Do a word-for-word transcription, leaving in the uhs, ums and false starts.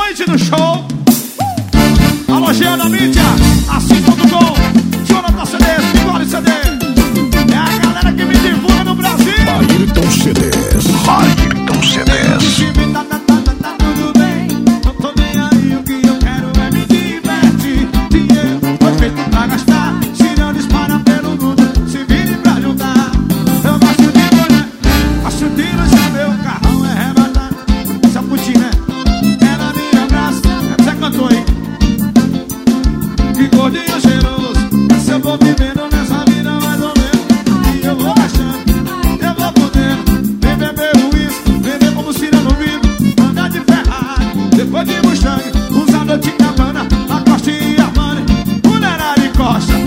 noite do show. Alô, Jean da mídia, assim ponto com, Jonathan C Ds, Nicole C D. É a galera que me divulga no Brasil. Ayrton C Ds, Ayrton C Ds. Tá, tá, tá, tá tudo bem, não tô nem aí, o que eu quero é me divertir. Dinheiro foi feito pra gastar, girando espalha pelo mundo, se vire pra juntar. Eu gosto de mulher, gosto de luz, meu carrão é arrebatado. Essa putinha, ela me abraça, você cantou aí. Que gordinho cheiroso, se eu vou vivendo nessa vida mais ou menos, e eu vou achando, eu vou podendo. Vem beber uísque, beber como se não vivo, andar de Ferrari, depois de Mustang, usar noite na banda, a Costa e Armani, mulherada de costa.